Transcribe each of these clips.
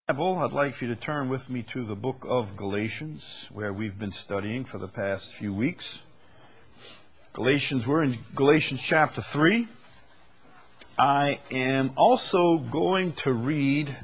Bible, I'd like for you to turn with me to the book of Galatians, where we've been studying for the past few weeks. We're in Galatians chapter 3. I am also going to read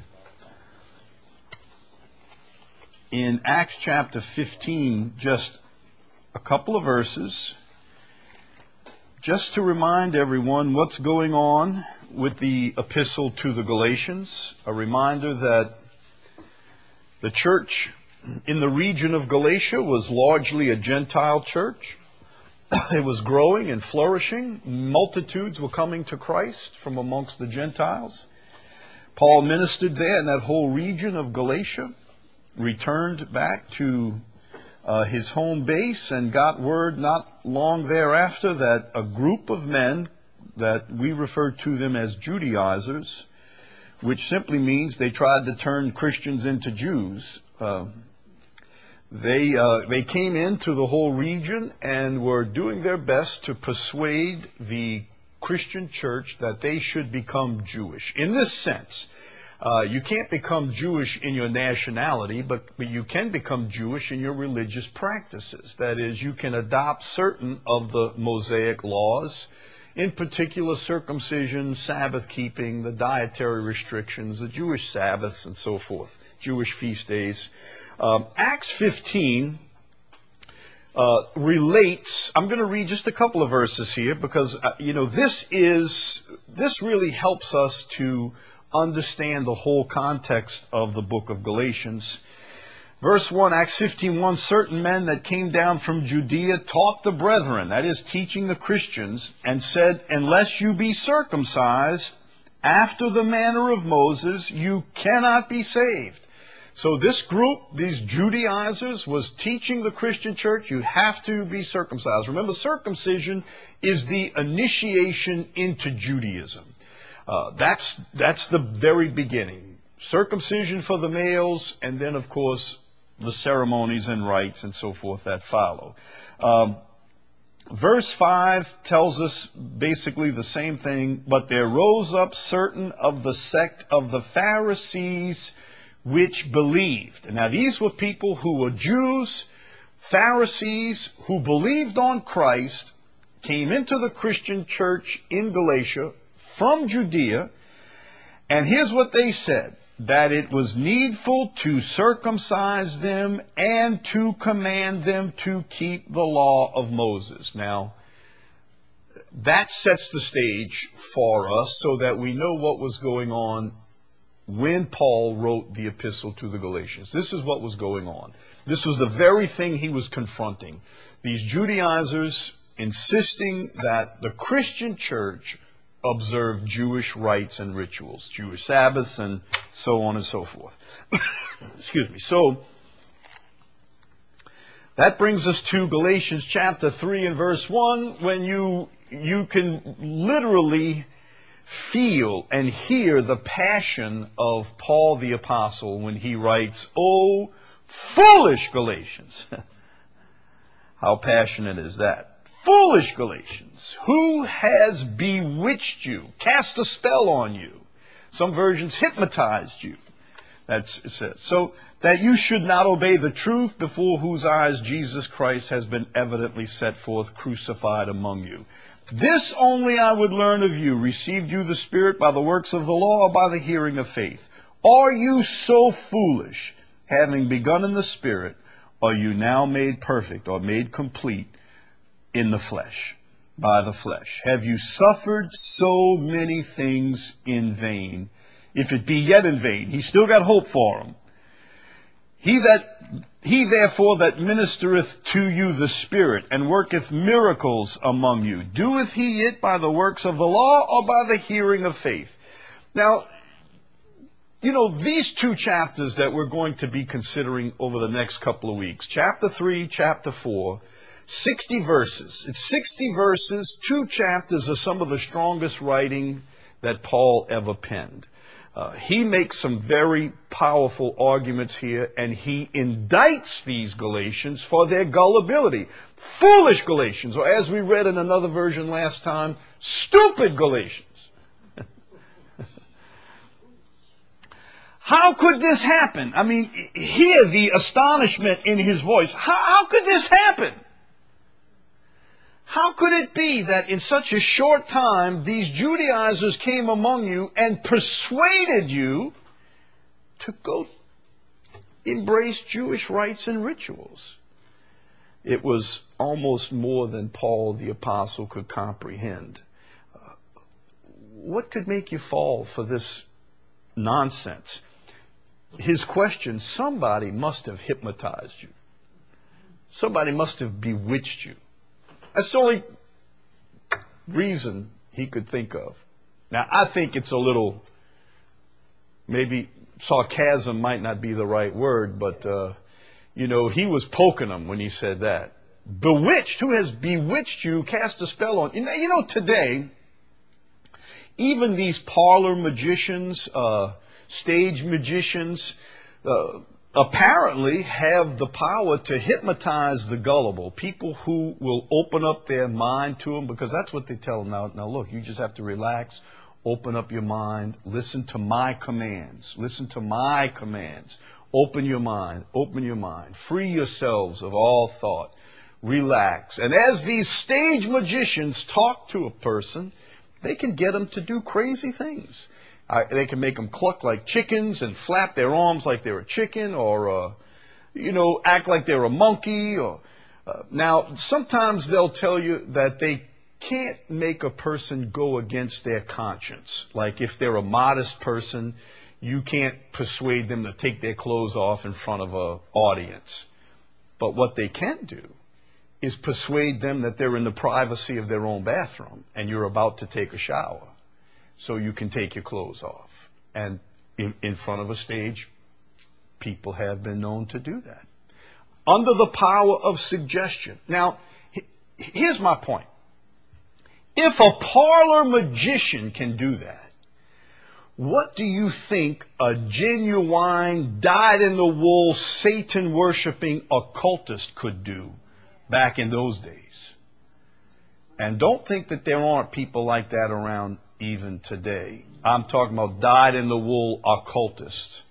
in Acts chapter 15 just a couple of verses, just to remind everyone what's going on with the epistle to the Galatians. A reminder that the church in the region of Galatia was largely a Gentile church. It was growing and flourishing. Multitudes were coming to Christ from amongst the Gentiles. Paul ministered there in that whole region of Galatia, returned back to his home base, and got word not long thereafter that a group of men that we refer to them as Judaizers, which simply means they tried to turn Christians into Jews. They came into the whole region and were doing their best to persuade the Christian church that they should become Jewish. In this sense, you can't become Jewish in your nationality, but you can become Jewish in your religious practices. That is, you can adopt certain of the Mosaic laws, in particular circumcision, Sabbath keeping, the dietary restrictions, the Jewish Sabbaths, and so forth, Jewish feast days. Acts 15 relates. I'm going to read just a couple of verses here because this really helps us to understand the whole context of the book of Galatians. Verse 1, Acts 15:1, certain men that came down from Judea taught the brethren, that is, teaching the Christians, and said, unless you be circumcised after the manner of Moses, you cannot be saved. So this group, these Judaizers, was teaching the Christian church, you have to be circumcised. Remember, circumcision is the initiation into Judaism. That's the very beginning. Circumcision for the males, and then, of course, the ceremonies and rites and so forth that follow. Verse 5 tells us basically the same thing. But there rose up certain of the sect of the Pharisees which believed. Now these were people who were Jews, Pharisees, who believed on Christ, came into the Christian church in Galatia from Judea. And here's what they said: that it was needful to circumcise them and to command them to keep the law of Moses. Now, that sets the stage for us so that we know what was going on when Paul wrote the epistle to the Galatians. This is what was going on. This was the very thing he was confronting. These Judaizers insisting that the Christian church observe Jewish rites and rituals, Jewish Sabbaths, and so on and so forth. Excuse me. So, that brings us to Galatians chapter 3 and verse 1, when you can literally feel and hear the passion of Paul the Apostle when he writes, "O foolish Galatians." How passionate is that? Foolish Galatians, who has bewitched you, cast a spell on you? Some versions hypnotized you. That's it says. So that you should not obey the truth, before whose eyes Jesus Christ has been evidently set forth, crucified among you. This only I would learn of you. Received you the Spirit by the works of the law, or by the hearing of faith? Are you so foolish? Having begun in the Spirit, are you now made perfect or made complete in the flesh, by the flesh? Have you suffered so many things in vain? If it be yet in vain, he's still got hope for them. He therefore that ministereth to you the Spirit, and worketh miracles among you, doeth he it by the works of the law, or by the hearing of faith? Now, these two chapters that we're going to be considering over the next couple of weeks, chapter 3, chapter 4, 60 verses. It's 60 verses, 2 chapters of some of the strongest writing that Paul ever penned. He makes some very powerful arguments here, and he indicts these Galatians for their gullibility. Foolish Galatians, or as we read in another version last time, stupid Galatians. How could this happen? I mean, hear the astonishment in his voice. How could this happen? How could it be that in such a short time these Judaizers came among you and persuaded you to go embrace Jewish rites and rituals? It was almost more than Paul the Apostle could comprehend. What could make you fall for this nonsense? His question, somebody must have hypnotized you. Somebody must have bewitched you. That's the only reason he could think of. Now, I think it's a little, maybe sarcasm might not be the right word, but, he was poking them when he said that. Bewitched? Who has bewitched you, cast a spell on you? Today, even these parlor magicians, stage magicians, apparently have the power to hypnotize the gullible. People who will open up their mind to them, because that's what they tell them. Now look, you just have to relax, open up your mind, listen to my commands. Listen to my commands. Open your mind, free yourselves of all thought, relax. And as these stage magicians talk to a person, they can get them to do crazy things. They can make them cluck like chickens and flap their arms like they're a chicken, or, act like they're a monkey. Now, sometimes they'll tell you that they can't make a person go against their conscience. Like if they're a modest person, you can't persuade them to take their clothes off in front of an audience. But what they can do is persuade them that they're in the privacy of their own bathroom and you're about to take a shower. So you can take your clothes off. And in front of a stage, people have been known to do that. Under the power of suggestion. Now, here's my point. If a parlor magician can do that, what do you think a genuine, dyed-in-the-wool, Satan-worshipping occultist could do back in those days? And don't think that there aren't people like that around even today. I'm talking about dyed-in-the-wool occultists.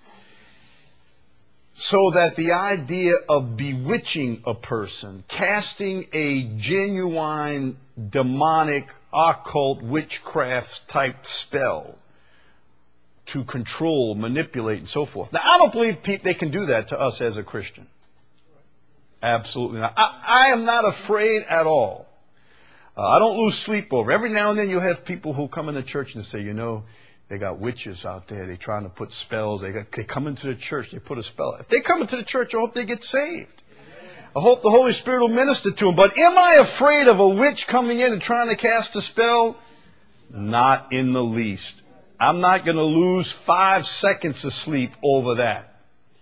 So that the idea of bewitching a person, casting a genuine, demonic, occult, witchcraft type spell to control, manipulate, and so forth. Now, I don't believe they can do that to us as a Christian. Absolutely not. I am not afraid at all. I don't lose sleep over. Every now and then you'll have people who come into church and say, they got witches out there. They're trying to put spells. They come into the church. They put a spell. If they come into the church, I hope they get saved. I hope the Holy Spirit will minister to them. But am I afraid of a witch coming in and trying to cast a spell? Not in the least. I'm not going to lose 5 seconds of sleep over that.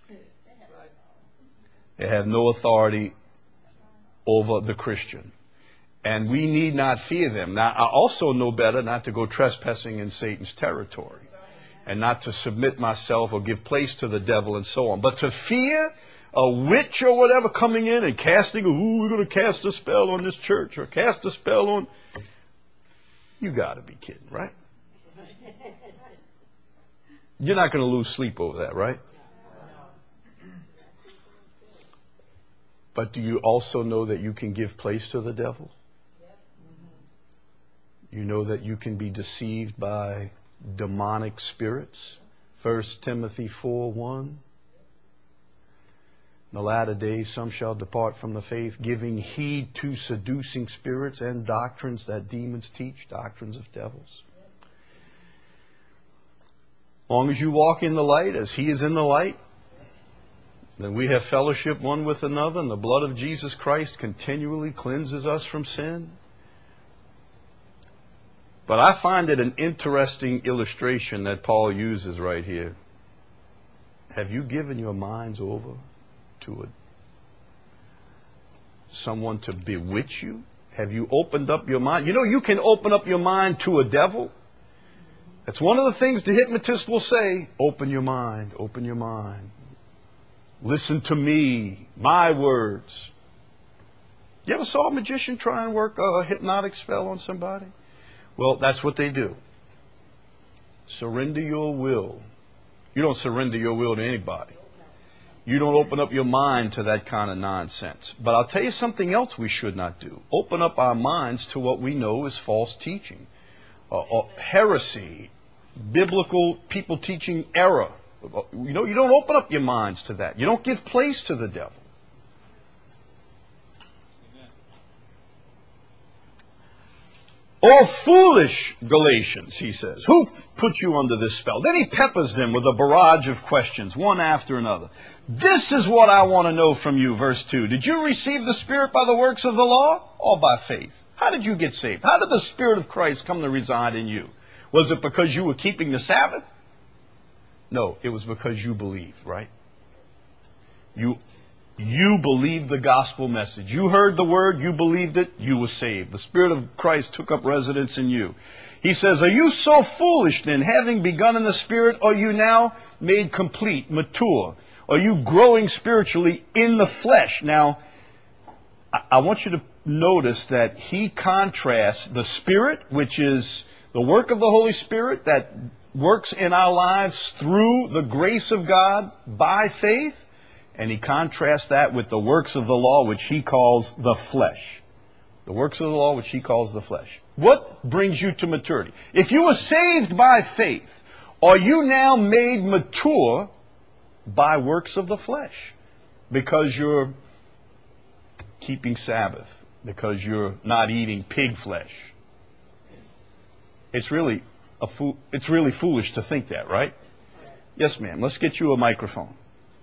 They have no authority over the Christian. And we need not fear them. Now, I also know better not to go trespassing in Satan's territory and not to submit myself or give place to the devil and so on. But to fear a witch or whatever coming in and casting, we're going to cast a spell on this church or cast a spell on... You got to be kidding, right? You're not going to lose sleep over that, right? But do you also know that you can give place to the devil? You know that you can be deceived by demonic spirits? 1 Timothy 4:1. In the latter days some shall depart from the faith, giving heed to seducing spirits and doctrines that demons teach, doctrines of devils. As long as you walk in the light as He is in the light, then we have fellowship one with another, and the blood of Jesus Christ continually cleanses us from sin. But I find it an interesting illustration that Paul uses right here. Have you given your minds over to someone to bewitch you? Have you opened up your mind? You can open up your mind to a devil. That's one of the things the hypnotist will say. Open your mind, open your mind. Listen to me, my words. You ever saw a magician try and work a hypnotic spell on somebody? Well, that's what they do. Surrender your will You don't surrender your will to anybody. You don't open up your mind to that kind of nonsense. But I'll tell you something else we should not do. Open up our minds to what we know is false teaching, heresy, biblical people teaching error. You know, you don't open up your minds to that. You don't give place to the devil. All foolish Galatians, he says. Who put you under this spell? Then he peppers them with a barrage of questions, one after another. This is what I want to know from you, verse 2. Did you receive the Spirit by the works of the law or by faith? How did you get saved? How did the Spirit of Christ come to reside in you? Was it because you were keeping the Sabbath? No, it was because you believed, right? You believed the gospel message. You heard the word, you believed it, you were saved. The Spirit of Christ took up residence in you. He says, are you so foolish then, having begun in the Spirit, are you now made complete, mature? Are you growing spiritually in the flesh? Now, I want you to notice that he contrasts the Spirit, which is the work of the Holy Spirit that works in our lives through the grace of God by faith. And he contrasts that with the works of the law, which he calls the flesh. The works of the law, which he calls the flesh. What brings you to maturity? If you were saved by faith, are you now made mature by works of the flesh? Because you're keeping Sabbath. Because you're not eating pig flesh. It's really foolish to think that, right? Yes, ma'am. Let's get you a microphone.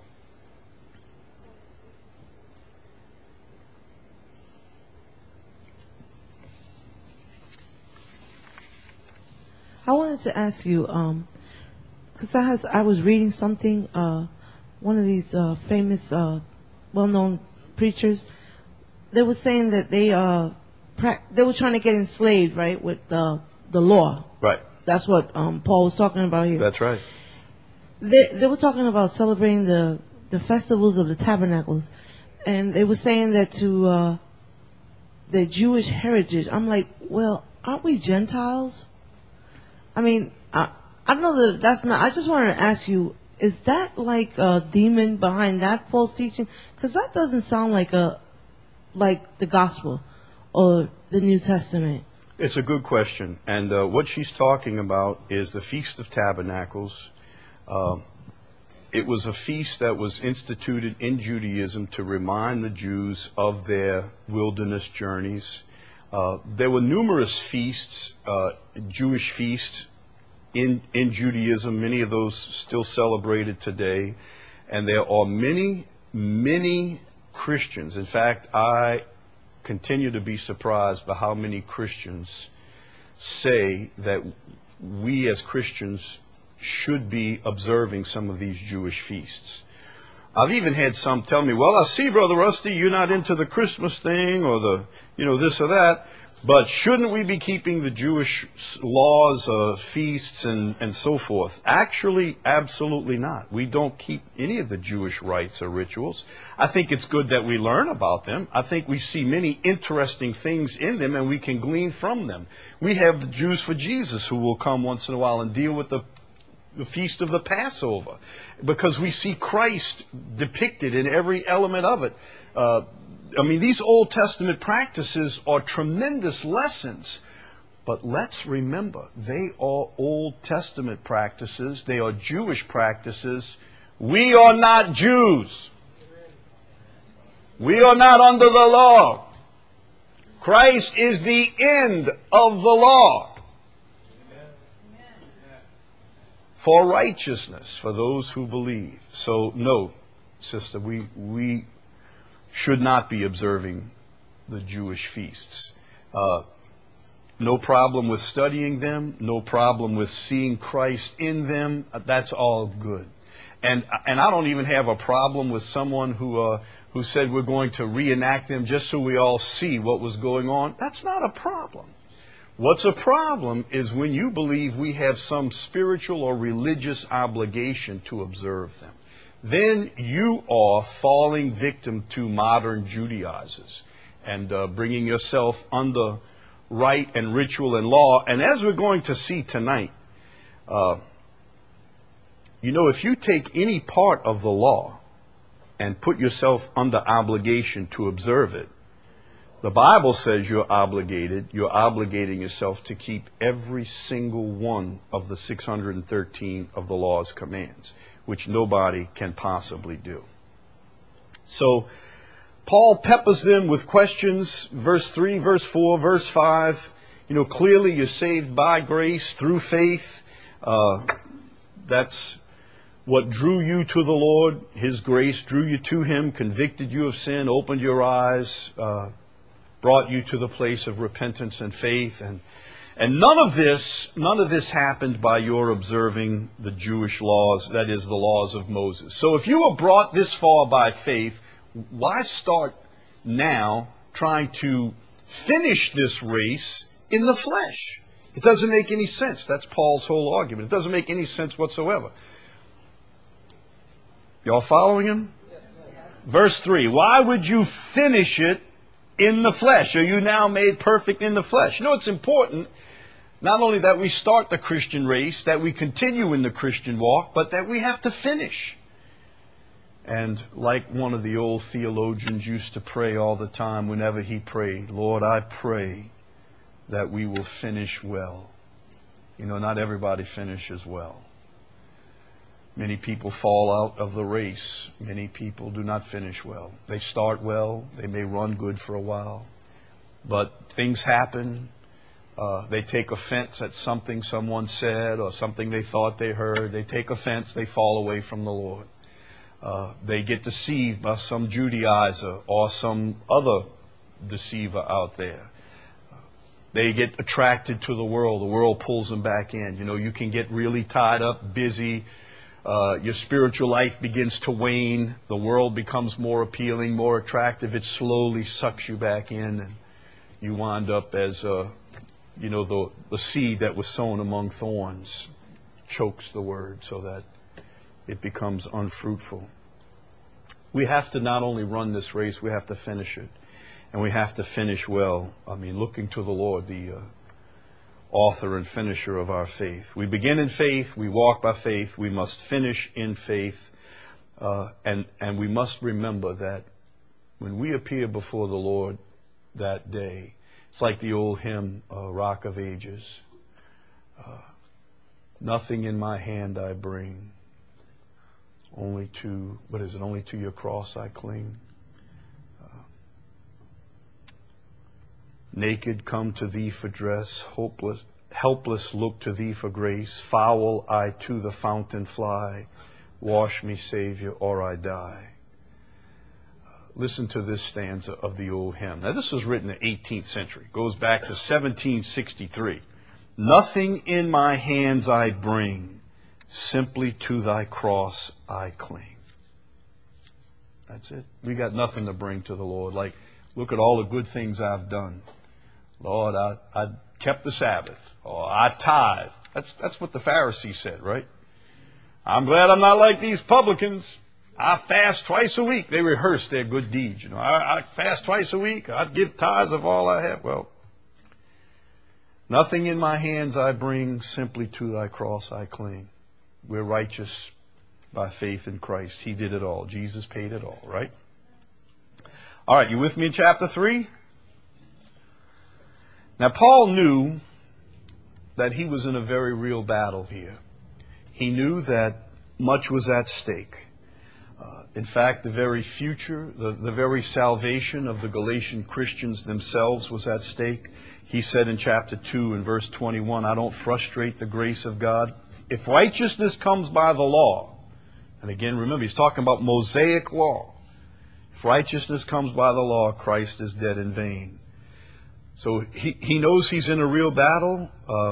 I wanted to ask you, because I was reading something, one of these famous, well-known preachers, they were saying that they were trying to get enslaved, right, with the law. Right. That's what Paul was talking about here. That's right. They were talking about celebrating the festivals of the tabernacles, and they were saying that to the Jewish heritage. I'm like, well, aren't we Gentiles? I mean, I know that's not. I just wanted to ask you: is that like a demon behind that false teaching? Because that doesn't sound like the gospel or the New Testament. It's a good question, and what she's talking about is the Feast of Tabernacles. It was a feast that was instituted in Judaism to remind the Jews of their wilderness journeys. There were numerous feasts, Jewish feasts in Judaism, many of those still celebrated today. And there are many, many Christians. In fact, I continue to be surprised by how many Christians say that we as Christians should be observing some of these Jewish feasts. I've even had some tell me, well, I see, Brother Rusty, you're not into the Christmas thing or the, this or that, but shouldn't we be keeping the Jewish laws, feasts, and so forth? Actually, absolutely not. We don't keep any of the Jewish rites or rituals. I think it's good that we learn about them. I think we see many interesting things in them, and we can glean from them. We have the Jews for Jesus who will come once in a while and deal with the feast of the Passover, because we see Christ depicted in every element of it. These Old Testament practices are tremendous lessons, but let's remember, they are Old Testament practices. They are Jewish practices. We are not Jews. We are not under the law. Christ is the end of the law. For righteousness, for those who believe. So, no, sister, we should not be observing the Jewish feasts. No problem with studying them. No problem with seeing Christ in them. That's all good. And I don't even have a problem with someone who said we're going to reenact them just so we all see what was going on. That's not a problem. What's a problem is when you believe we have some spiritual or religious obligation to observe them. Then you are falling victim to modern Judaizers and bringing yourself under rite and ritual and law. And as we're going to see tonight, You know, if you take any part of the law and put yourself under obligation to observe it, the Bible says you're obligating yourself to keep every single one of the 613 of the law's commands, which nobody can possibly do. So, Paul peppers them with questions, verse 3, verse 4, verse 5. You know, clearly you're saved by grace through faith. That's what drew you to the Lord. His grace drew you to Him, convicted you of sin, opened your eyes, brought you to the place of repentance and faith. And none of this happened by your observing the Jewish laws, that is, the laws of Moses. So if you were brought this far by faith, why start now trying to finish this race in the flesh? It doesn't make any sense. That's Paul's whole argument. It doesn't make any sense whatsoever. Y'all following him? Yes. Verse 3, why would you finish it in the flesh? Are you now made perfect in the flesh? You know, it's important not only that we start the Christian race, that we continue in the Christian walk, but that we have to finish. And like one of the old theologians used to pray all the time whenever he prayed, Lord, I pray that we will finish well. You know, not everybody finishes well. Many people fall out of the race. Many people do not finish well. They start well. They may run good for a while. But things happen. They take offense at something someone said or something they thought they heard. They take offense. They fall away from the Lord. They get deceived by some Judaizer or some other deceiver out there. They get attracted to the world. The world pulls them back in. You know, you can get really tied up, busy. Your spiritual life begins to wane. The world becomes more appealing, more attractive. It slowly sucks you back in, and you wind up as, the seed that was sown among thorns chokes the word so that it becomes unfruitful. We have to not only run this race, we have to finish it. And we have to finish well. I mean, looking to the Lord, the author and finisher of our faith. We begin in faith, we walk by faith, we must finish in faith, and we must remember that when we appear before the Lord that day, it's like the old hymn, Rock of Ages. Nothing in my hand I bring, only to your cross I cling. Naked come to thee for dress, helpless look to thee for grace. Foul I to the fountain fly, wash me, Savior, or I die. Listen to this stanza of the old hymn. Now this was written in the 18th century. It goes back to 1763. Nothing in my hands I bring, simply to thy cross I cling. That's it. We got nothing to bring to the Lord. Like, look at all the good things I've done. Lord, I kept the Sabbath, or I tithed. That's what the Pharisees said, right? I'm glad I'm not like these publicans. I fast twice a week. They rehearse their good deeds. You know, I fast twice a week. I give tithes of all I have. Well, nothing in my hands I bring, simply to thy cross I cling. We're righteous by faith in Christ. He did it all. Jesus paid it all, right? All right, you with me in chapter 3? Now, Paul knew that he was in a very real battle here. He knew that much was at stake. In fact, the very future, the very salvation of the Galatian Christians themselves was at stake. He said in chapter 2 and verse 21, I don't frustrate the grace of God. If righteousness comes by the law, and again, remember, he's talking about Mosaic law. If righteousness comes by the law, Christ is dead in vain. So he knows he's in a real battle.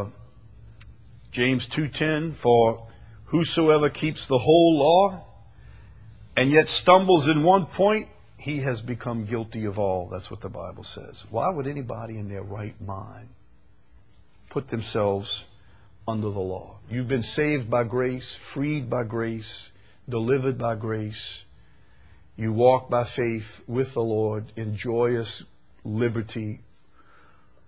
James 2:10, for whosoever keeps the whole law and yet stumbles in one point, he has become guilty of all. That's what the Bible says. Why would anybody in their right mind put themselves under the law? You've been saved by grace, freed by grace, delivered by grace. You walk by faith with the Lord in joyous liberty.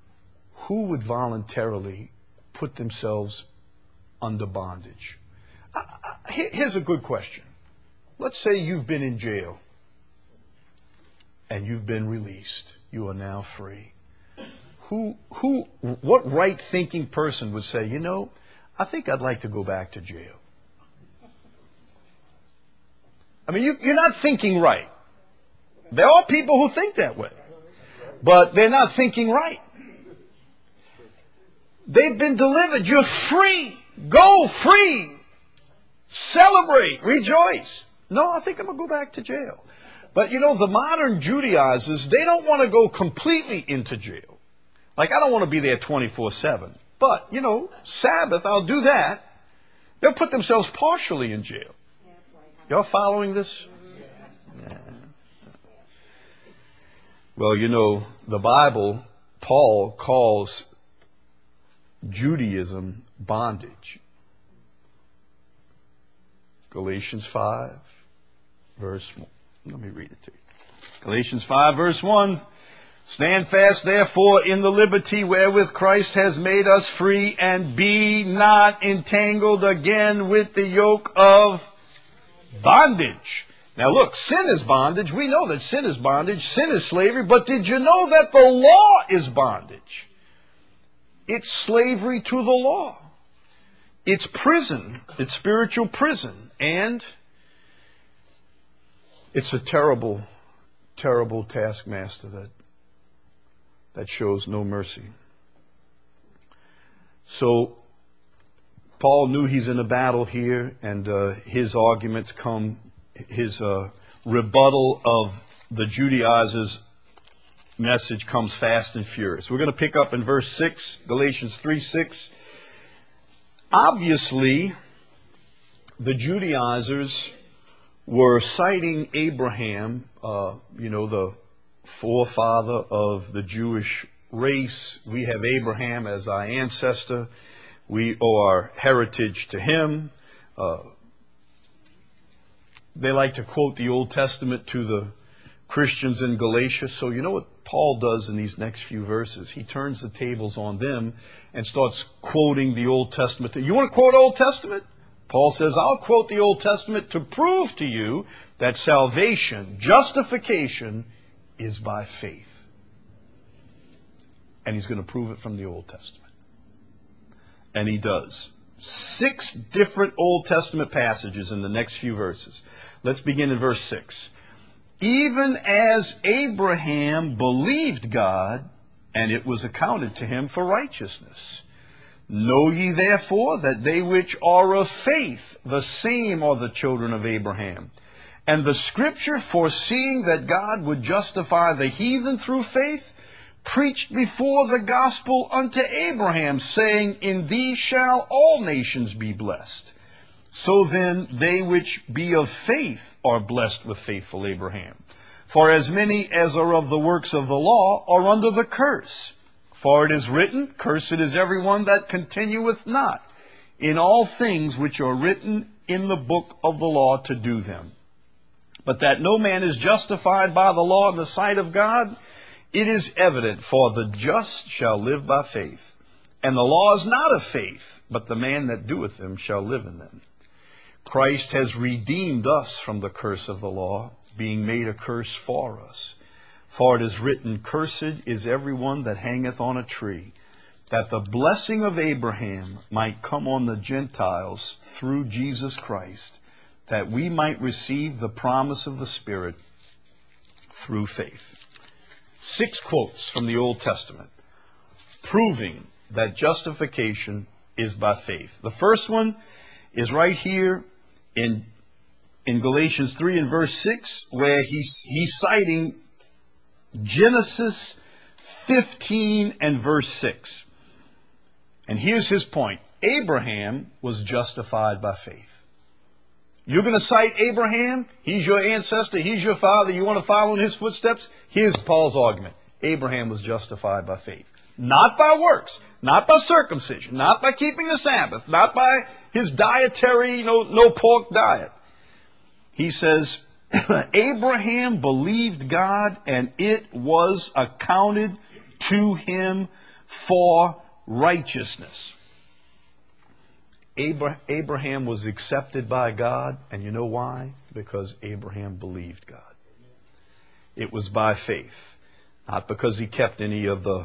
Who would voluntarily put themselves under bondage? Here's a good question. Let's say you've been in jail and you've been released. You are now free. What right-thinking person would say, you know, I think I'd like to go back to jail? I mean, you're not thinking right. There are people who think that way, but they're not thinking right. They've been delivered. You're free. Go free. Celebrate. Rejoice. No, I think I'm going to go back to jail. But you know, the modern Judaizers, they don't want to go completely into jail. Like, I don't want to be there 24/7. But, you know, Sabbath, I'll do that. They'll put themselves partially in jail. Y'all following this? Yeah. Well, you know, the Bible, Paul calls Judaism bondage. Galatians 5, verse 1. Let me read it to you. Galatians 5, verse 1. Stand fast, therefore, in the liberty wherewith Christ has made us free, and be not entangled again with the yoke of bondage. Now look, sin is bondage. We know that sin is bondage. Sin is slavery. But did you know that the law is bondage? It's slavery to the law. It's prison. It's spiritual prison. And it's a terrible, terrible taskmaster that shows no mercy. So Paul knew he's in a battle here, and his arguments come, his rebuttal of the Judaizers' message comes fast and furious. We're going to pick up in verse 6, Galatians 3:6. Obviously, the Judaizers were citing Abraham, the forefather of the Jewish race. We have Abraham as our ancestor. We owe our heritage to him. They like to quote the Old Testament to the Christians in Galatia. So you know what Paul does in these next few verses? He turns the tables on them and starts quoting the Old Testament. You want to quote Old Testament? Paul says, I'll quote the Old Testament to prove to you that salvation, justification, is by faith. And he's going to prove it from the Old Testament. And he does. 6 different Old Testament passages in the next few verses. Let's begin in verse 6. Even as Abraham believed God, and it was accounted to him for righteousness. Know ye therefore that they which are of faith, the same are the children of Abraham. And the Scripture, foreseeing that God would justify the heathen through faith, preached before the gospel unto Abraham, saying, In thee shall all nations be blessed. So then they which be of faith are blessed with faithful Abraham. For as many as are of the works of the law are under the curse. For it is written, Cursed is everyone that continueth not in all things which are written in the book of the law to do them. But that no man is justified by the law in the sight of God, it is evident, for the just shall live by faith. And the law is not of faith, but the man that doeth them shall live in them. Christ has redeemed us from the curse of the law, being made a curse for us. For it is written, Cursed is everyone that hangeth on a tree, that the blessing of Abraham might come on the Gentiles through Jesus Christ, that we might receive the promise of the Spirit through faith. 6 quotes from the Old Testament, proving that justification is by faith. The first one is right here in Galatians 3 and verse 6, where he's citing Genesis 15 and verse 6. And here's his point. Abraham was justified by faith. You're going to cite Abraham? He's your ancestor. He's your father. You want to follow in his footsteps? Here's Paul's argument. Abraham was justified by faith. Not by works. Not by circumcision. Not by keeping the Sabbath. Not by his dietary, no pork diet. He says, Abraham believed God, and it was accounted to him for righteousness. Abraham was accepted by God, and you know why? Because Abraham believed God. It was by faith, not because he kept any of the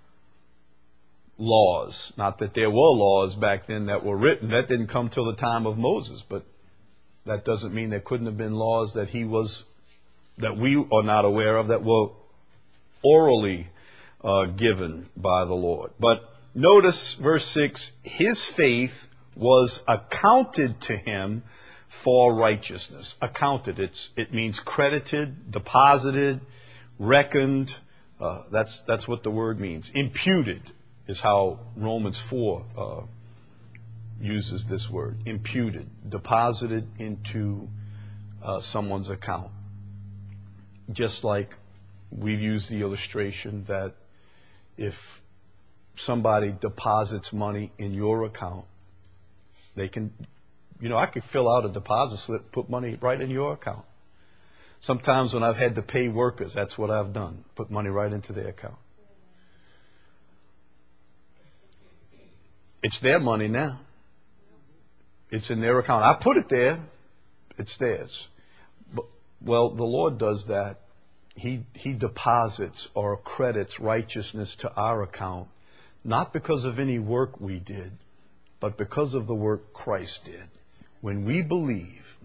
laws. Not that there were laws back then that were written. That didn't come till the time of Moses, but that doesn't mean there couldn't have been laws that that we are not aware of, that were orally given by the Lord. But notice verse 6, his faith was accounted to him for righteousness. Accounted, it means credited, deposited, reckoned. That's what the word means. Imputed is how Romans 4 uses this word. Imputed, deposited into someone's account. Just like we've used the illustration that if somebody deposits money in your account, they can, I could fill out a deposit slip, put money right in your account. Sometimes when I've had to pay workers, that's what I've done, put money right into their account. It's their money now. It's in their account. I put it there. It's theirs. Well, the Lord does that. He deposits or credits righteousness to our account, not because of any work we did, but because of the work Christ did. When we believe,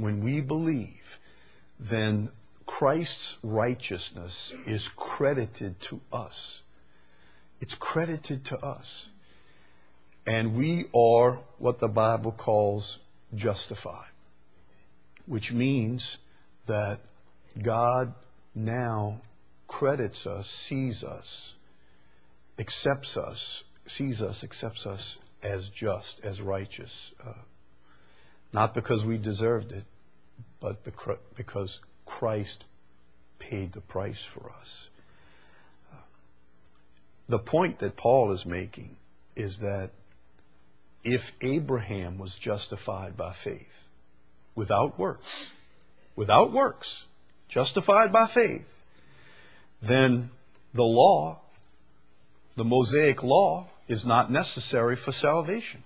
then Christ's righteousness is credited to us. It's credited to us. And we are what the Bible calls justified, which means that God now credits us, sees us, accepts us, accepts us as just, as righteous. Not because we deserved it, but because Christ paid the price for us. The point that Paul is making is that if Abraham was justified by faith, without works, justified by faith, then the law, the Mosaic law, is not necessary for salvation.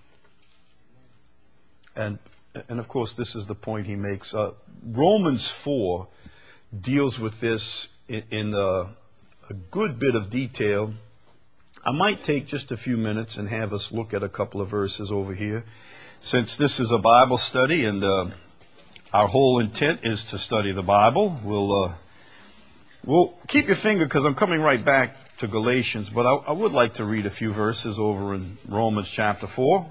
And of course, this is the point he makes. Romans 4 deals with this in a good bit of detail. I might take just a few minutes and have us look at a couple of verses over here. Since this is a Bible study and our whole intent is to study the Bible, we'll keep your finger because I'm coming right back to Galatians, but I would like to read a few verses over in Romans chapter 4.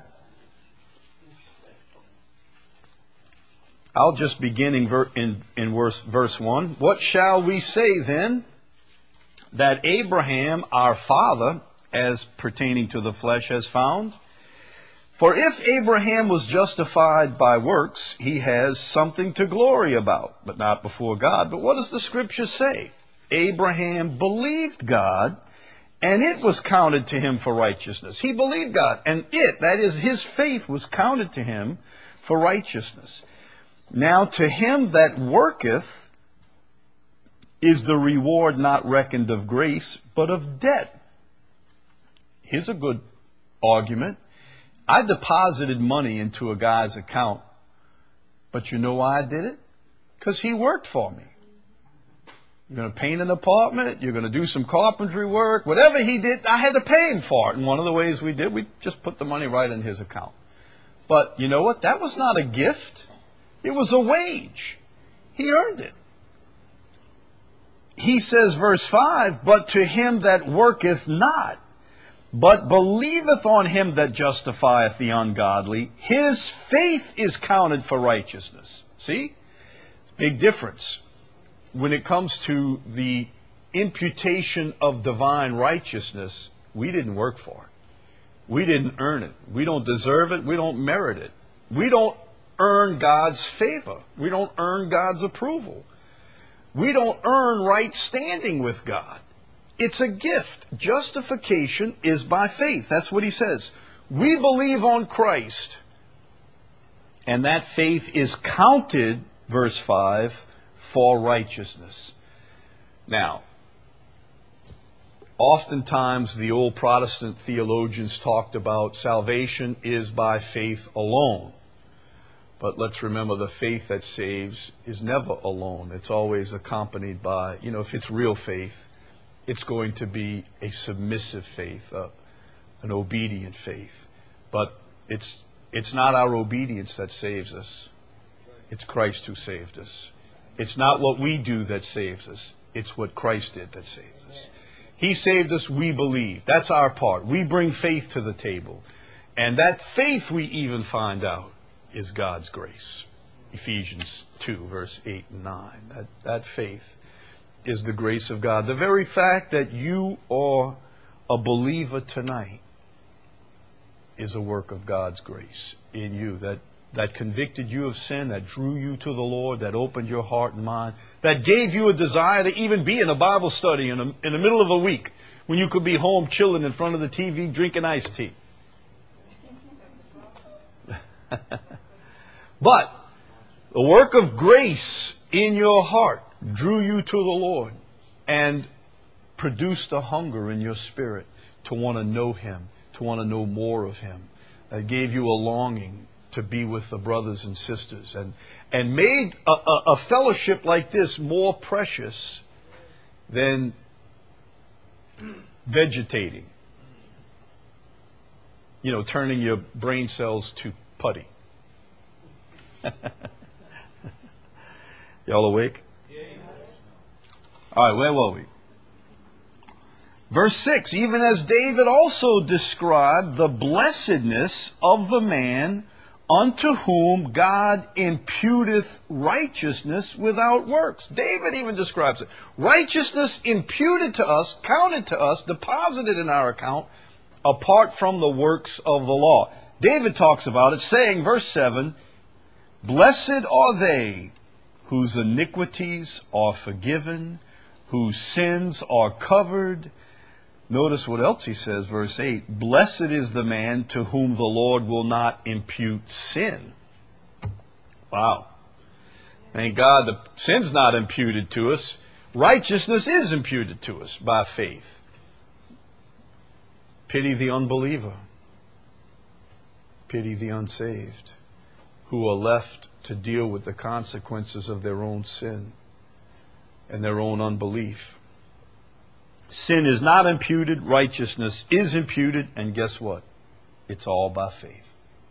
I'll just begin in verse 1. What shall we say then? That Abraham, our father, as pertaining to the flesh, has found? For if Abraham was justified by works, he has something to glory about, but not before God. But what does the Scripture say? Abraham believed God, and it was counted to him for righteousness. He believed God, and that is, his faith was counted to him for righteousness. Now to him that worketh is the reward not reckoned of grace, but of debt. Here's a good argument. I deposited money into a guy's account, but you know why I did it? Because he worked for me. You're going to paint an apartment, you're going to do some carpentry work, whatever he did, I had to pay him for it. And one of the ways we did, we just put the money right in his account. But you know what? That was not a gift. It was a wage. He earned it. He says, verse 5, but to him that worketh not, but believeth on him that justifieth the ungodly, his faith is counted for righteousness. See? Big difference. When it comes to the imputation of divine righteousness, we didn't work for it. We didn't earn it. We don't deserve it. We don't merit it. We don't earn God's favor. We don't earn God's approval. We don't earn right standing with God. It's a gift. Justification is by faith. That's what he says. We believe on Christ, and that faith is counted, verse 5, for righteousness. Now, Oftentimes, the old Protestant theologians talked about salvation is by faith alone. But let's remember, the faith that saves is never alone. It's always accompanied by, if it's real faith, it's going to be a submissive faith, an obedient faith. But it's not our obedience that saves us. It's Christ who saved us. It's not what we do that saves us. It's what Christ did that saves us. He saved us, we believe. That's our part. We bring faith to the table. And that faith, we even find out, is God's grace. Ephesians 2, verse 8 and 9. That faith is the grace of God. The very fact that you are a believer tonight is a work of God's grace in you. That convicted you of sin, that drew you to the Lord, that opened your heart and mind, that gave you a desire to even be in a Bible study in the middle of a week when you could be home chilling in front of the TV drinking iced tea. But the work of grace in your heart drew you to the Lord and produced a hunger in your spirit to want to know Him, to want to know more of Him. That gave you a longing to be with the brothers and sisters, and made a fellowship like this more precious than vegetating. Turning your brain cells to putty. Y'all awake? All right, where were we? Verse 6, even as David also described the blessedness of the man unto whom God imputeth righteousness without works. David even describes it. Righteousness imputed to us, counted to us, deposited in our account, apart from the works of the law. David talks about it, saying, verse 7, blessed are they whose iniquities are forgiven, whose sins are covered. Notice what else he says, verse 8. Blessed is the man to whom the Lord will not impute sin. Wow. Thank God the sin's not imputed to us. Righteousness is imputed to us by faith. Pity the unbeliever. Pity the unsaved, who are left to deal with the consequences of their own sin and their own unbelief. Sin is not imputed, righteousness is imputed, and guess what? It's all by faith.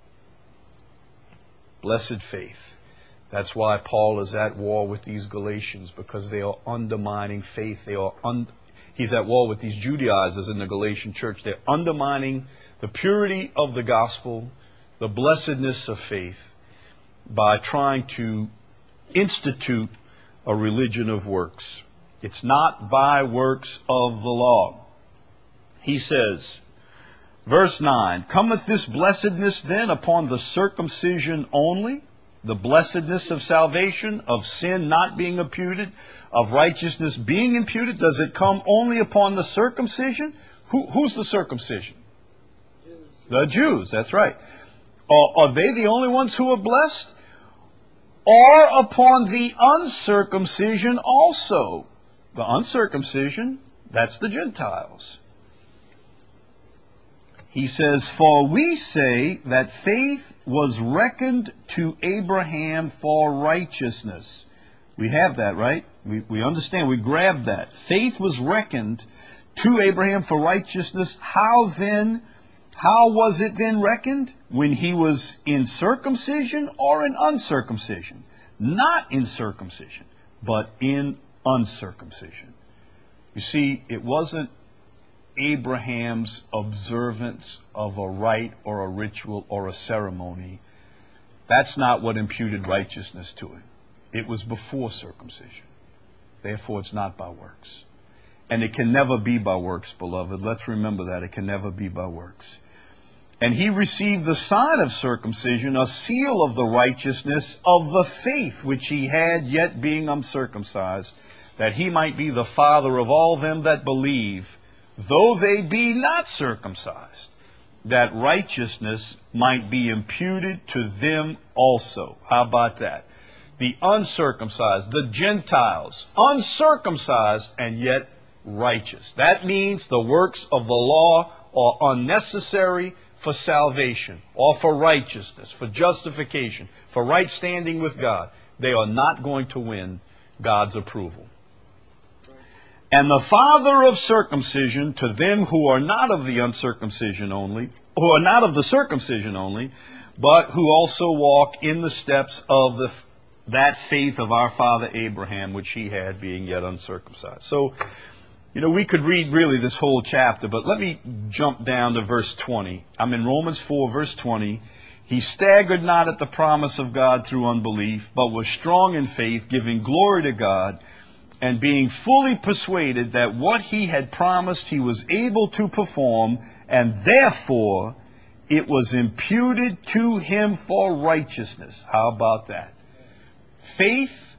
Blessed faith. That's why Paul is at war with these Galatians, because they are undermining faith. He's at war with these Judaizers in the Galatian church. They're undermining the purity of the gospel, the blessedness of faith, by trying to institute a religion of works. It's not by works of the law. He says, verse 9, cometh this blessedness then upon the circumcision only? The blessedness of salvation, of sin not being imputed, of righteousness being imputed? Does it come only upon the circumcision? Who's the circumcision? Jews. The Jews, that's right. Are they the only ones who are blessed? Or upon the uncircumcision also? The uncircumcision, that's the Gentiles. He says, for we say that faith was reckoned to Abraham for righteousness. We have that, right? We understand, we grabbed that. Faith was reckoned to Abraham for righteousness. How was it then reckoned? When he was in circumcision or in uncircumcision? Not in circumcision, but in uncircumcision. You see, it wasn't Abraham's observance of a rite or a ritual or a ceremony. That's not what imputed righteousness to him. It was before circumcision. Therefore, it's not by works. And it can never be by works, beloved. Let's remember that. It can never be by works. And he received the sign of circumcision, a seal of the righteousness of the faith which he had, yet being uncircumcised, that he might be the father of all them that believe, though they be not circumcised, that righteousness might be imputed to them also. How about that? The uncircumcised, the Gentiles, uncircumcised, and yet righteous. That means the works of the law are unnecessary for salvation, or for righteousness, for justification, for right standing with God. They are not going to win God's approval. And the father of circumcision to them who are not of the uncircumcision only, who are not of the circumcision only, but who also walk in the steps of that faith of our father Abraham, which he had being yet uncircumcised. So, we could read really this whole chapter, but let me jump down to verse 20. I'm in Romans 4, verse 20. He staggered not at the promise of God through unbelief, but was strong in faith, giving glory to God, and being fully persuaded that what he had promised he was able to perform, and therefore it was imputed to him for righteousness. How about that? Faith,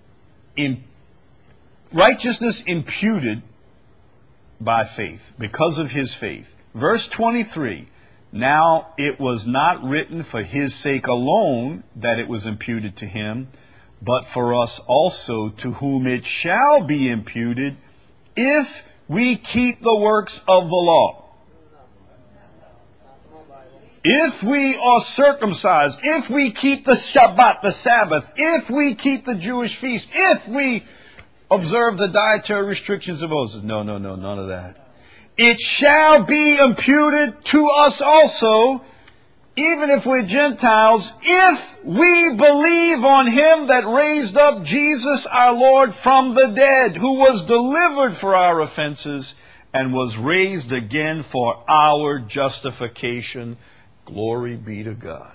righteousness imputed by faith, because of his faith. Verse 23, now it was not written for his sake alone that it was imputed to him, but for us also, to whom it shall be imputed, if we keep the works of the law. If we are circumcised, if we keep the Shabbat, the Sabbath, if we keep the Jewish feast, if we observe the dietary restrictions of Moses. No, none of that. It shall be imputed to us also, even if we're Gentiles, if we believe on him that raised up Jesus our Lord from the dead, who was delivered for our offenses and was raised again for our justification. Glory be to God.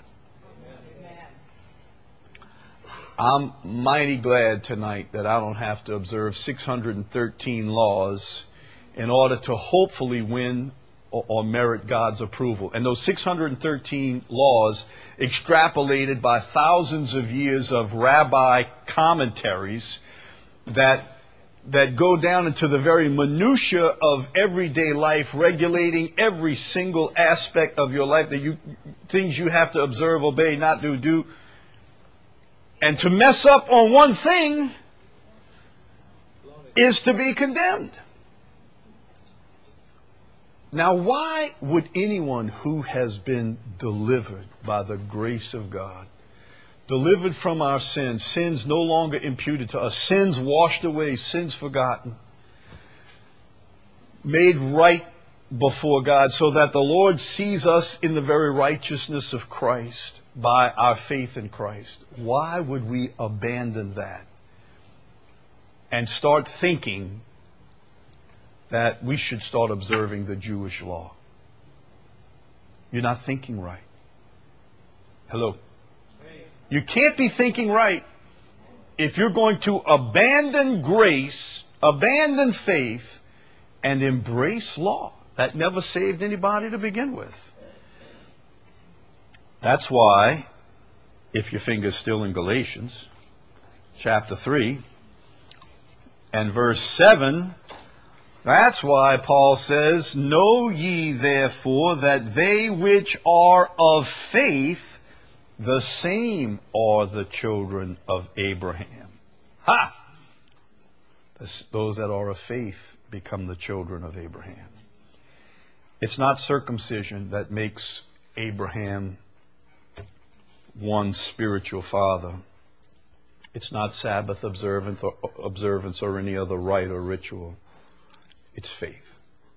I'm mighty glad tonight that I don't have to observe 613 laws in order to hopefully win or merit God's approval. And those 613 laws, extrapolated by thousands of years of rabbi commentaries that go down into the very minutia of everyday life, regulating every single aspect of your life, things you have to observe, obey, not do. And to mess up on one thing is to be condemned. Now, why would anyone who has been delivered by the grace of God, delivered from our sins, sins no longer imputed to us, sins washed away, sins forgotten, made right before God, so that the Lord sees us in the very righteousness of Christ by our faith in Christ, why would we abandon that and start thinking that we should start observing the Jewish law? You're not thinking right. Hello? You can't be thinking right if you're going to abandon grace, abandon faith, and embrace law. That never saved anybody to begin with. That's why, if your finger's still in Galatians, chapter 3, and verse 7, that's why Paul says, know ye therefore that they which are of faith, the same are the children of Abraham. Ha! Those that are of faith become the children of Abraham. It's not circumcision that makes Abraham one's spiritual father. It's not Sabbath observance or any other rite or ritual. It's faith.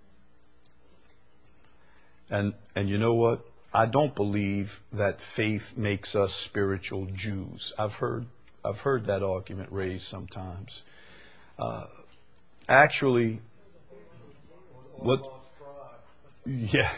And you know what? I don't believe that faith makes us spiritual Jews. I've heard that argument raised sometimes. Actually, what? Yeah.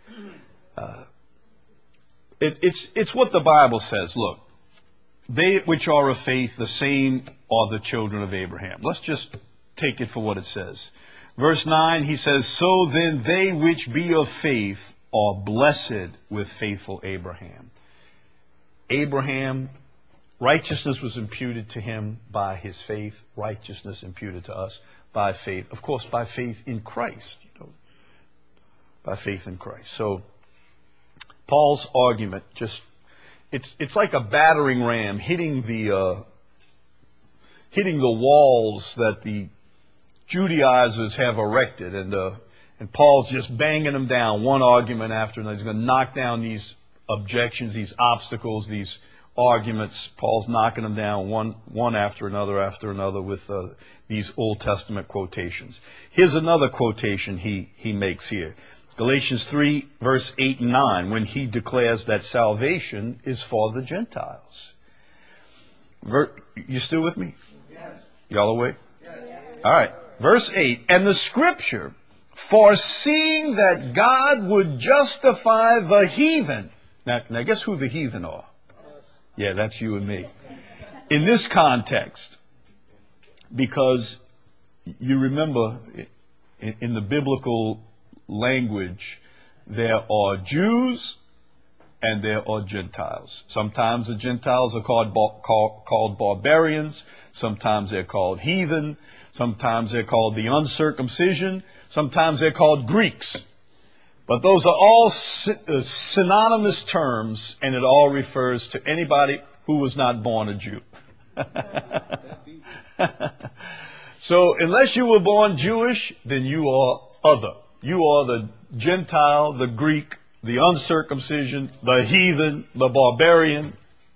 It's what the Bible says. Look, they which are of faith, the same are the children of Abraham. Let's just take it for what it says. Verse 9, he says, so then they which be of faith are blessed with faithful Abraham. Abraham, righteousness was imputed to him by his faith. Righteousness imputed to us by faith. Of course, by faith in Christ. By faith in Christ. So, Paul's argument it's like a battering ram hitting the walls that the Judaizers have erected, and Paul's just banging them down, one argument after another. He's going to knock down these objections, these obstacles, these arguments. Paul's knocking them down one after another with these Old Testament quotations. Here's another quotation he makes here. Galatians 3, verse 8 and 9, when he declares that salvation is for the Gentiles. You still with me? Yes. Y'all awake? Yes. All right. Verse 8, and the scripture, foreseeing that God would justify the heathen. Now guess who the heathen are? Yeah, that's you and me. In this context, because you remember in the biblical language, there are Jews and there are Gentiles. Sometimes the Gentiles are called barbarians. Sometimes they're called heathen. Sometimes they're called the uncircumcision. Sometimes they're called Greeks. But those are all synonymous terms, and it all refers to anybody who was not born a Jew. So unless you were born Jewish, then you are other. You are the Gentile, the Greek, the uncircumcision, the heathen, the barbarian.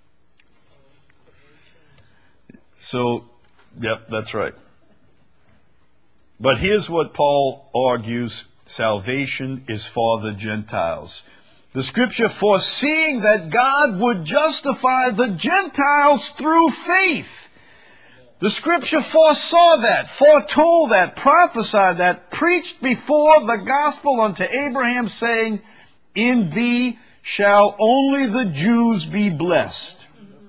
So, yep, that's right. But here's what Paul argues. Salvation is for the Gentiles. The scripture foreseeing that God would justify the Gentiles through faith. The scripture foresaw that, foretold that, prophesied that, preached before the gospel unto Abraham, saying, in thee shall only the Jews be blessed.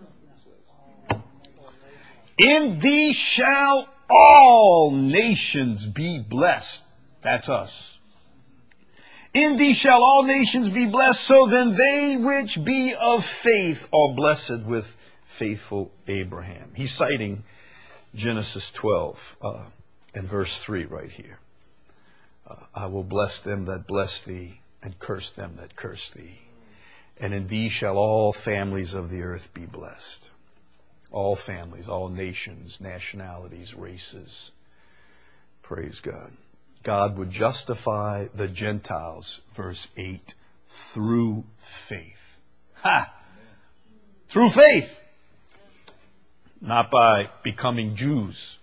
In thee shall all nations be blessed. That's us. In thee shall all nations be blessed, so then they which be of faith are blessed with faithful Abraham. He's citing Genesis 12 and verse 3 right here. I will bless them that bless thee, and curse them that curse thee. And in thee shall all families of the earth be blessed. All families, all nations, nationalities, races. Praise God. God would justify the Gentiles, verse 8, through faith. Ha! Through faith. Not by becoming Jews.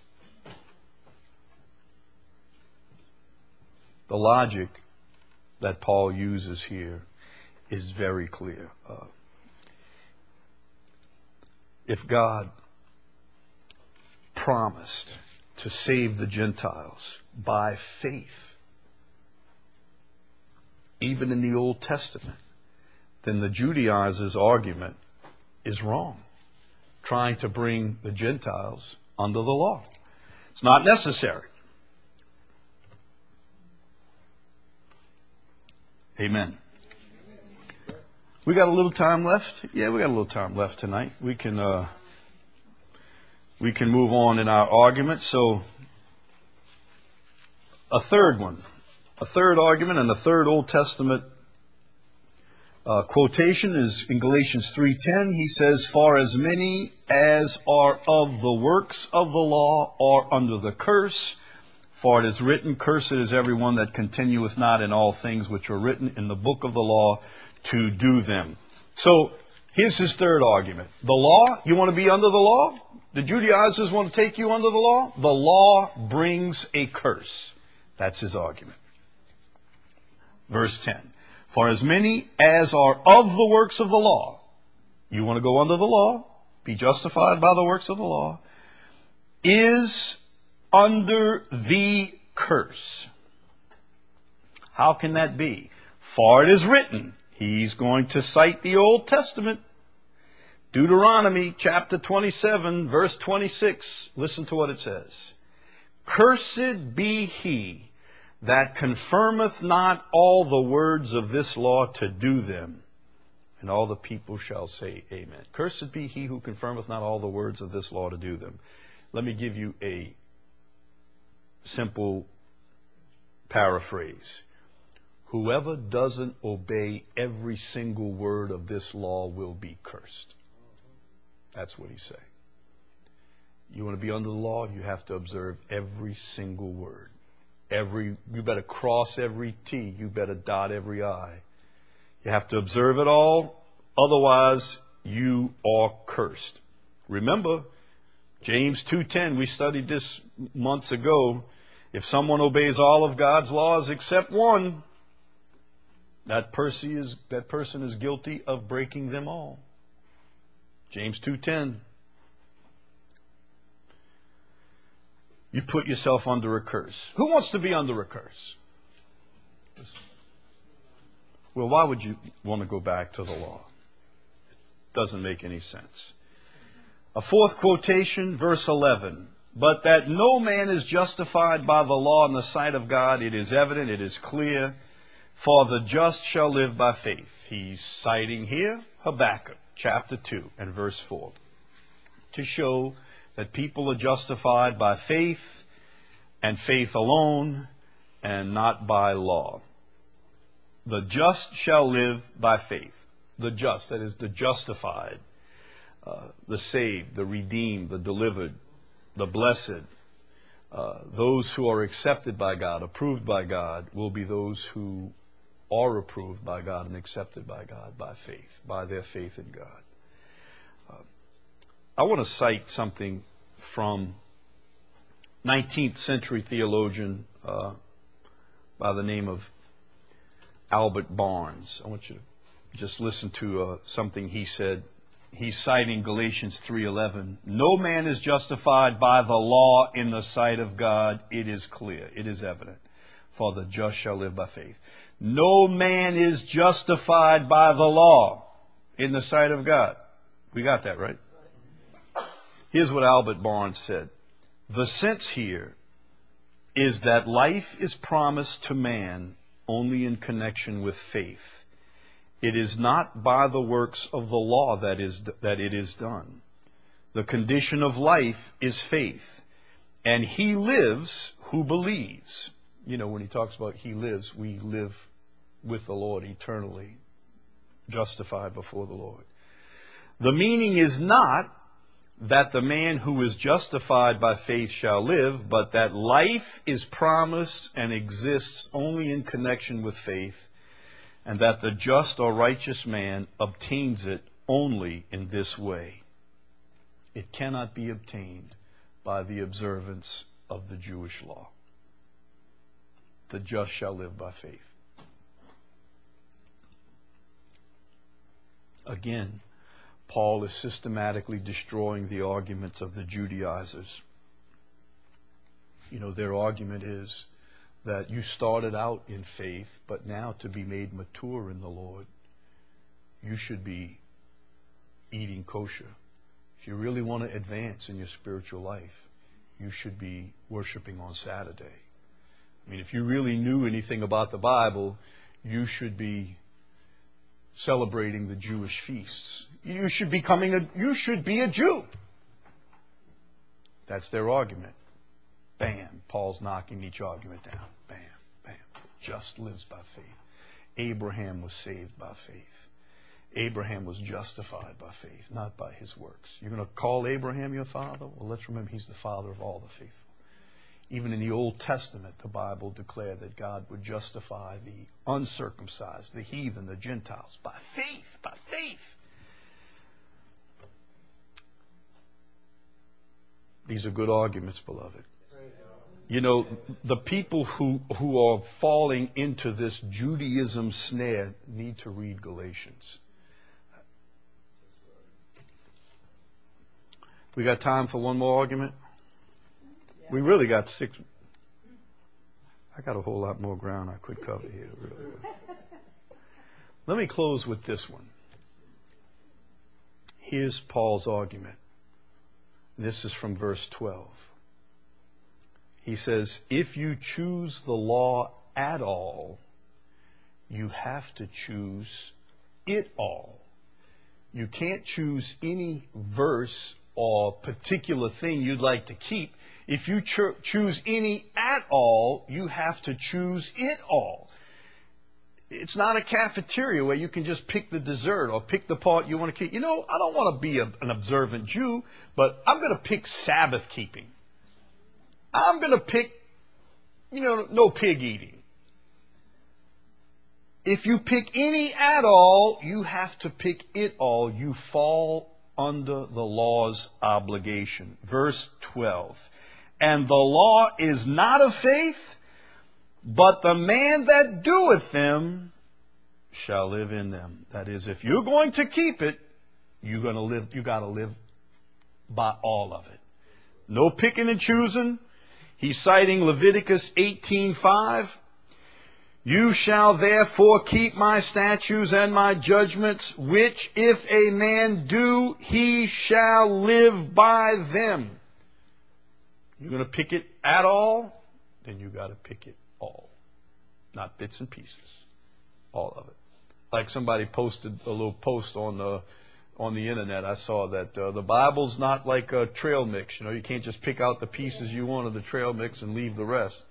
The logic that Paul uses here is very clear. If God promised to save the Gentiles by faith, even in the Old Testament, then the Judaizers' argument is wrong, trying to bring the Gentiles under the law. It's not necessary. Amen. We got a little time left? Yeah, we got a little time left tonight. We can move on in our argument. So, a third argument, and a third Old Testament quotation is in Galatians 3:10. He says, "For as many as are of the works of the law are under the curse. For it is written, Cursed is everyone that continueth not in all things which are written in the book of the law to do them." So here's his third argument. The law, you want to be under the law? The Judaizers want to take you under the law? The law brings a curse. That's his argument. Verse 10. For as many as are of the works of the law, you want to go under the law, be justified by the works of the law, is under the curse. How can that be? For it is written. He's going to cite the Old Testament. Deuteronomy chapter 27, verse 26. Listen to what it says. Cursed be he that confirmeth not all the words of this law to do them. And all the people shall say, Amen. Cursed be he who confirmeth not all the words of this law to do them. Let me give you a simple paraphrase. Whoever doesn't obey every single word of this law will be cursed. That's what he's saying. You want to be under the law, you have to observe every single word. You better cross every T. You better dot every I. You have to observe it all. Otherwise, you are cursed. Remember, James 2:10, we studied this months ago. If someone obeys all of God's laws except one, that person is guilty of breaking them all. James 2:10. You put yourself under a curse. Who wants to be under a curse? Well, why would you want to go back to the law? It doesn't make any sense. A fourth quotation, verse 11. But that no man is justified by the law in the sight of God, it is evident, it is clear, for the just shall live by faith. He's citing here Habakkuk, chapter 2 and verse 4, to show that people are justified by faith and faith alone and not by law. The just shall live by faith. The just, that is the justified, the saved, the redeemed, the delivered, the blessed, those who are accepted by God, approved by God, will be those who are approved by God and accepted by God by faith, by their faith in God. I want to cite something from 19th century theologian by the name of Albert Barnes. I want you to just listen to something he said. He's citing Galatians 3:11. No man is justified by the law in the sight of God. It is clear, it is evident, for the just shall live by faith. No man is justified by the law in the sight of God. We got that, right? Here's what Albert Barnes said. The sense here is that life is promised to man only in connection with faith. It is not by the works of the law that it is done. The condition of life is faith. And he lives who believes. You know, when he talks about he lives, we live with the Lord eternally, justified before the Lord. The meaning is not that the man who is justified by faith shall live, but that life is promised and exists only in connection with faith, and that the just or righteous man obtains it only in this way. It cannot be obtained by the observance of the Jewish law. The just shall live by faith. Again, Paul is systematically destroying the arguments of the Judaizers. You know, their argument is that you started out in faith, but now to be made mature in the Lord, you should be eating kosher. If you really want to advance in your spiritual life, you should be worshiping on Saturday. I mean, if you really knew anything about the Bible, you should be celebrating the Jewish feasts. You should be a Jew. That's their argument. Bam. Paul's knocking each argument down. Bam, bam. Just lives by faith. Abraham was saved by faith. Abraham was justified by faith, not by his works. You're going to call Abraham your father? Well, let's remember he's the father of all the faithful. Even in the Old Testament, the Bible declared that God would justify the uncircumcised, the heathen, the Gentiles, by faith, by faith. These are good arguments, beloved. You know, the people who are falling into this Judaism snare need to read Galatians. We got time for one more argument? We really got 6. I got a whole lot more ground I could cover here. Really. Let me close with this one. Here's Paul's argument. This is from verse 12. He says, if you choose the law at all, you have to choose it all. You can't choose any verse or particular thing you'd like to keep. If you choose any at all, you have to choose it all. It's not a cafeteria where you can just pick the dessert or pick the part you want to keep. You know, I don't want to be an observant Jew, but I'm going to pick Sabbath keeping. I'm going to pick, no pig eating. If you pick any at all, you have to pick it all. You fall under the law's obligation. Verse 12. And the law is not of faith, but the man that doeth them shall live in them. That is, if you're going to keep it, you got to live by all of it. No picking and choosing. He's citing Leviticus 18:5. You shall therefore keep my statutes and my judgments, which if a man do, he shall live by them. You're going to pick it at all, then you got to pick it all. Not bits and pieces. All of it. Like somebody posted a little post on the internet. I saw that the Bible's not like a trail mix. You can't just pick out the pieces you want of the trail mix and leave the rest.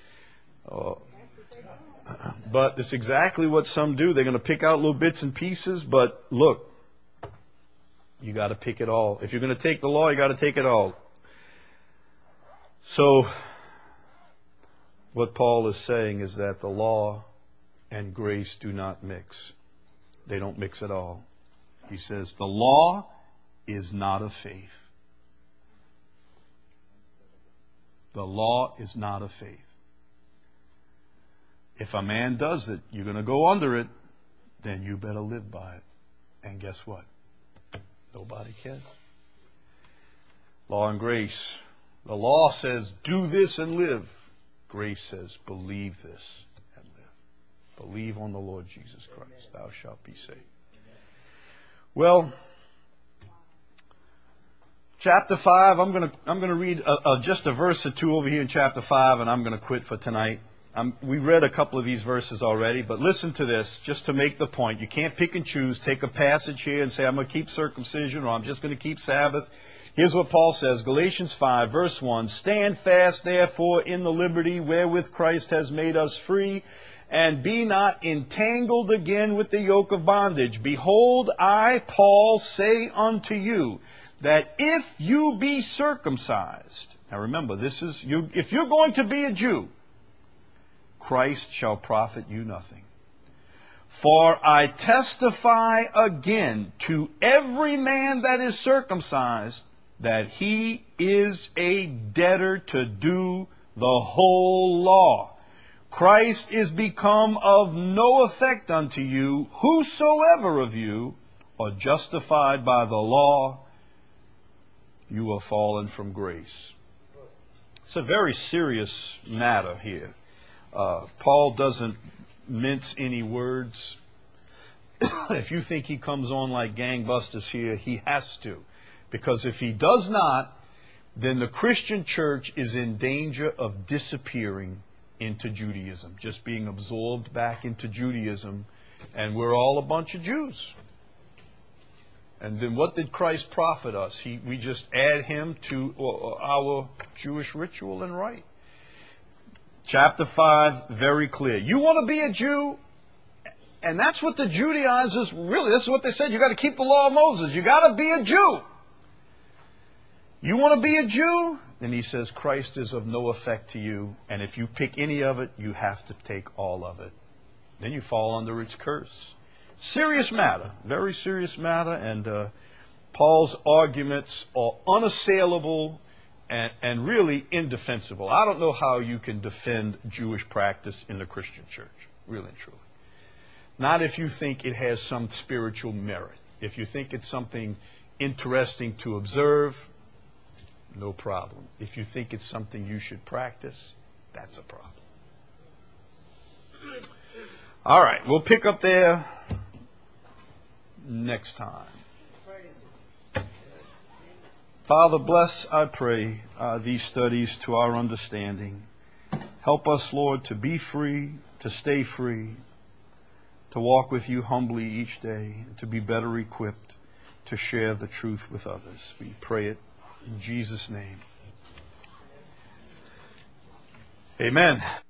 But it's exactly what some do. They're going to pick out little bits and pieces, but look, you got to pick it all. If you're going to take the law, you got to take it all. So, what Paul is saying is that the law and grace do not mix. They don't mix at all. He says the law is not of faith. The law is not of faith. If a man does it, you're going to go under it, then you better live by it. And guess what? Nobody can. Law and grace. The law says, do this and live. Grace says, believe this and live. Believe on the Lord Jesus Christ. Thou shalt be saved. Well, chapter 5, I'm going to read just a verse or two over here in chapter 5, and I'm going to quit for tonight. We read a couple of these verses already, but listen to this, just to make the point. You can't pick and choose, take a passage here and say, I'm going to keep circumcision, or I'm just going to keep Sabbath. Here's what Paul says, Galatians 5, verse 1, Stand fast, therefore, in the liberty wherewith Christ has made us free, and be not entangled again with the yoke of bondage. Behold, I, Paul, say unto you, that if you be circumcised, now remember, this is you. If you're going to be a Jew, Christ shall profit you nothing. For I testify again to every man that is circumcised, that he is a debtor to do the whole law. Christ is become of no effect unto you, whosoever of you are justified by the law, you are fallen from grace. It's a very serious matter here. Paul doesn't mince any words. If you think he comes on like gangbusters here, he has to. Because if he does not, then the Christian church is in danger of disappearing into Judaism, just being absorbed back into Judaism, and we're all a bunch of Jews. And then what did Christ profit us? We just add him to our Jewish ritual and rite. Chapter 5, very clear. You want to be a Jew? And that's what the Judaizers, really, this is what they said. You got to keep the law of Moses. You got to be a Jew. You want to be a Jew? Then he says Christ is of no effect to you. And if you pick any of it, you have to take all of it. Then you fall under its curse. Serious matter. Very serious matter. And Paul's arguments are unassailable and really indefensible. I don't know how you can defend Jewish practice in the Christian church, really and truly. Not if you think it has some spiritual merit. If you think it's something interesting to observe, no problem. If you think it's something you should practice, that's a problem. All right, we'll pick up there next time. Father, bless, I pray, these studies to our understanding. Help us, Lord, to be free, to stay free, to walk with you humbly each day, and to be better equipped to share the truth with others. We pray it in Jesus' name. Amen.